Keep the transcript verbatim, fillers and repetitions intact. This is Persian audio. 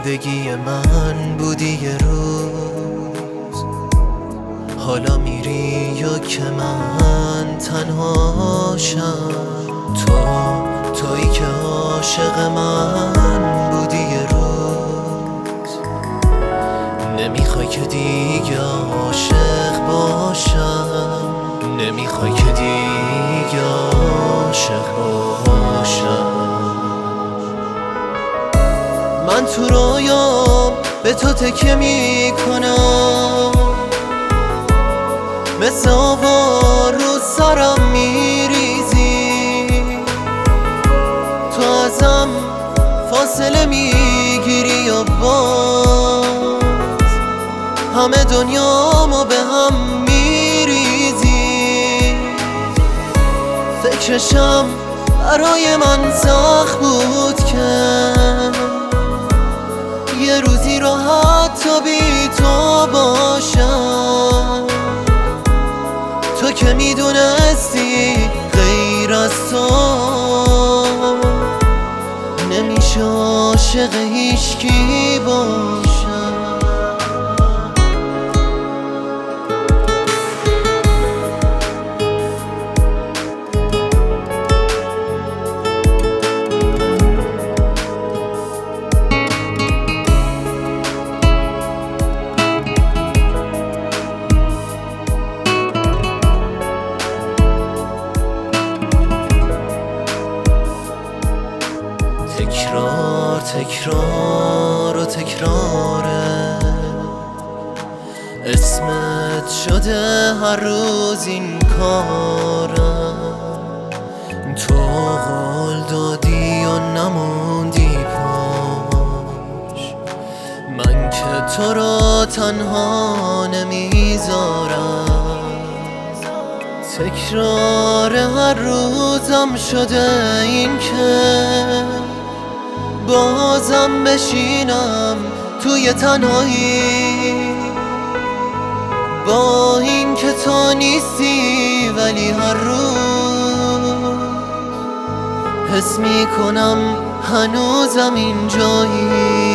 زندگی من بودی یه روز، حالا میری یا که من تنهاشم. تو تویی که عاشق من بودی یه روز، نمیخوای که دیگه عاشق باشم، نمیخوای که دیگه عاشق باشم. من تو رویام به تو تکیه میکنم، مثل آوار رو سرم میریزی، تو ازم فاصله میگیری یا باز همه دنیامو به هم میریزی. فکرشم برای من سخت بود که یه روزی رو حتی بی تو باشم. تو که میدونستی غیر از تو نمیشه عاشق هیچکی باشم. تکرار تکرار و تکراره، اسمت شده هر روز این کارم. تو قول دادی و نموندی پاش، من که تو را تنها نمیذارم. تکرار هر روزم شده این که بازم بشینم توی تنهایی، با این که تو نیستی ولی هر روز حس میکنم هنوزم اینجایی.